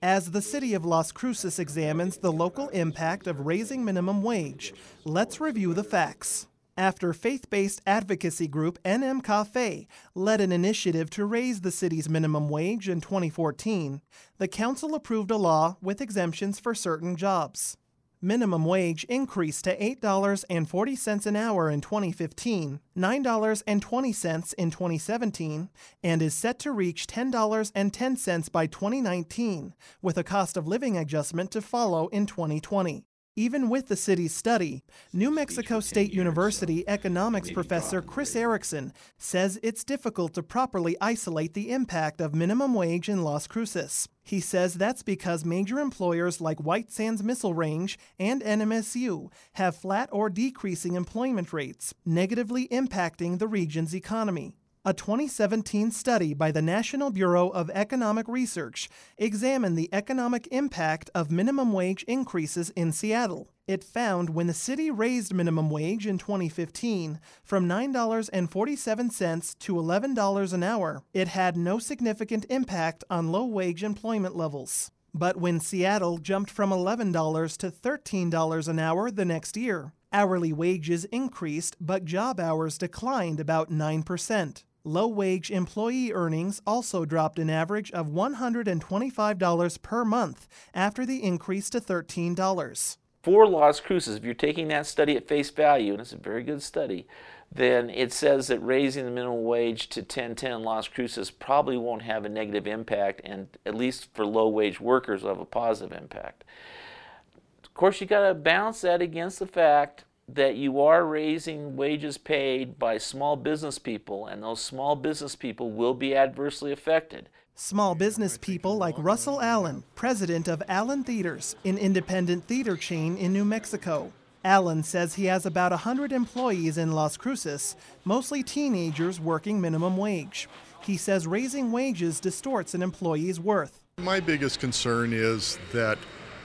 As the city of Las Cruces examines the local impact of raising minimum wage, let's review the facts. After faith-based advocacy group NM Cafe led an initiative to raise the city's minimum wage in 2014, the council approved a law with exemptions for certain jobs. Minimum wage increased to $8.40 an hour in 2015, $9.20 in 2017, and is set to reach $10.10 by 2019, with a cost of living adjustment to follow in 2020. Even with the city's study, New Mexico State University economics professor Chris Erickson says it's difficult to properly isolate the impact of minimum wage in Las Cruces. He says that's because major employers like White Sands Missile Range and NMSU have flat or decreasing employment rates, negatively impacting the region's economy. A 2017 study by the National Bureau of Economic Research examined the economic impact of minimum wage increases in Seattle. It found when the city raised minimum wage in 2015 from $9.47 to $11 an hour, it had no significant impact on low-wage employment levels. But when Seattle jumped from $11 to $13 an hour the next year, hourly wages increased, but job hours declined about 9%. Low-wage employee earnings also dropped an average of $125 per month after the increase to $13. For Las Cruces, if you're taking that study at face value, and it's a very good study, then it says that raising the minimum wage to $10.10 in Las Cruces probably won't have a negative impact, and at least for low-wage workers will have a positive impact. Of course, you got to balance that against the fact that you are raising wages paid by small business people, and those small business people will be adversely affected. Small business people like Russell Allen, president of Allen Theaters, an independent theater chain in New Mexico. Allen says he has about 100 employees in Las Cruces, mostly teenagers working minimum wage. He says raising wages distorts an employee's worth. My biggest concern is that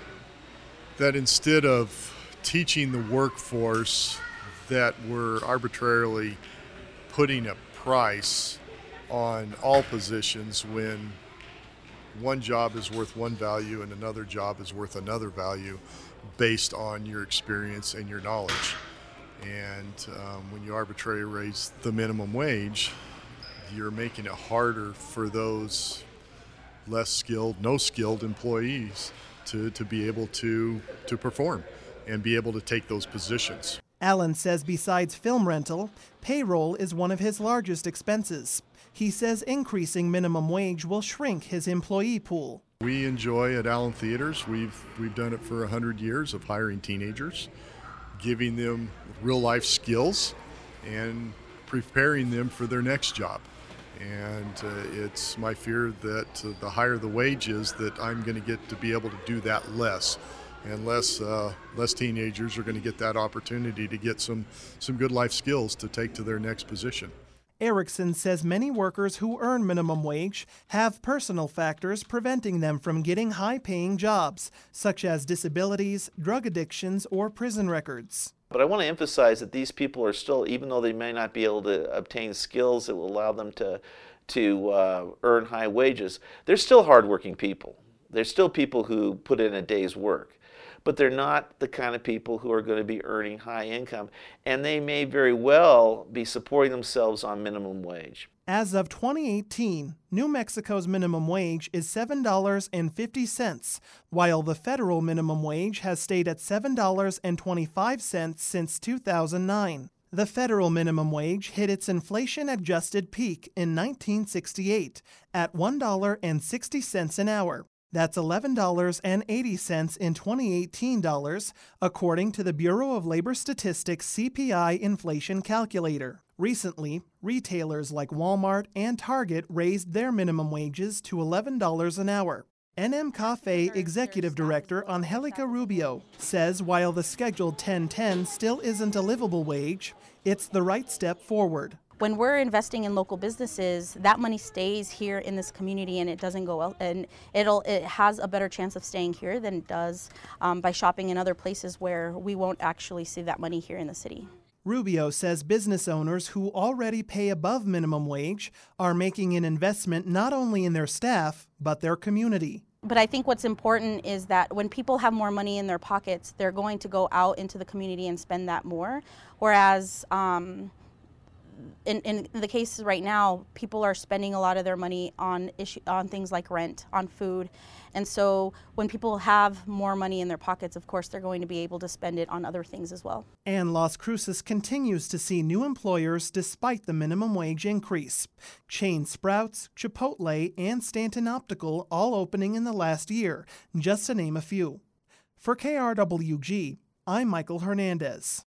instead of teaching the workforce that we're arbitrarily putting a price on all positions when one job is worth one value and another job is worth another value based on your experience and your knowledge. And when you arbitrarily raise the minimum wage, you're making it harder for those less skilled, no skilled employees to be able to perform and be able to take those positions. Allen says besides film rental, payroll is one of his largest expenses. He says increasing minimum wage will shrink his employee pool. We enjoy at Allen Theaters, we've done it for 100 years of hiring teenagers, giving them real life skills and preparing them for their next job. And it's my fear that the higher the wage is, that I'm going to get to be able to do that less. And less teenagers are going to get that opportunity to get some good life skills to take to their next position. Erickson says many workers who earn minimum wage have personal factors preventing them from getting high-paying jobs, such as disabilities, drug addictions, or prison records. But I want to emphasize that these people are still, even though they may not be able to obtain skills that will allow them to earn high wages, they're still hardworking people. They're still people who put in a day's work. But they're not the kind of people who are going to be earning high income, and they may very well be supporting themselves on minimum wage. As of 2018, New Mexico's minimum wage is $7.50, while the federal minimum wage has stayed at $7.25 since 2009. The federal minimum wage hit its inflation-adjusted peak in 1968 at $1.60 an hour. That's $11.80 in 2018 dollars, according to the Bureau of Labor Statistics CPI inflation calculator. Recently, retailers like Walmart and Target raised their minimum wages to $11 an hour. NM Cafe Executive Director Angelica Rubio says while the scheduled 10-10 still isn't a livable wage, it's the right step forward. When we're investing in local businesses, that money stays here in this community and it doesn't go out, and it has a better chance of staying here than it does by shopping in other places where we won't actually see that money here in the city. Rubio says business owners who already pay above minimum wage are making an investment not only in their staff, but their community. But I think what's important is that when people have more money in their pockets, they're going to go out into the community and spend that more. Whereas in the cases right now, people are spending a lot of their money on things like rent, on food. And so when people have more money in their pockets, of course, they're going to be able to spend it on other things as well. And Las Cruces continues to see new employers despite the minimum wage increase. Chain Sprouts, Chipotle, and Stanton Optical all opening in the last year, just to name a few. For KRWG, I'm Michael Hernandez.